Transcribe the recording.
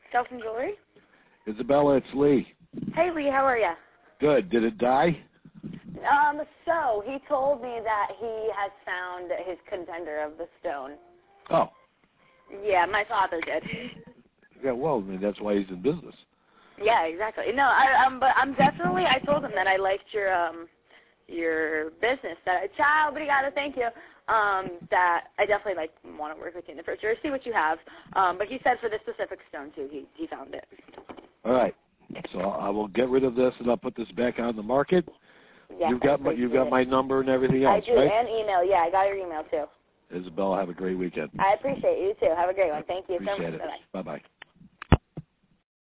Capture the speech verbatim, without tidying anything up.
Shelton Jewelry. Isabella, it's Lee. Hey, Lee, how are you? Good. Did it die? Um, so he told me that he has found his contender of the stone. Oh. Yeah, my father did. Yeah, well, I mean, that's why he's in business. Yeah, exactly. No, I, um, but I'm definitely. I told him that I liked your um, your business. That I, ciao, obrigado, thank you. Um, that I definitely like want to work with you in the future. See what you have. Um, but he said for this specific stone too, he he found it. All right. So I will get rid of this and I'll put this back on the market. Yeah, you've got my you've got my number and everything else, I do, right? and email. Yeah, I got your email too. Isabella, have a great weekend. I appreciate you too. Have a great one. Thank you. Appreciate so much. it. Bye bye.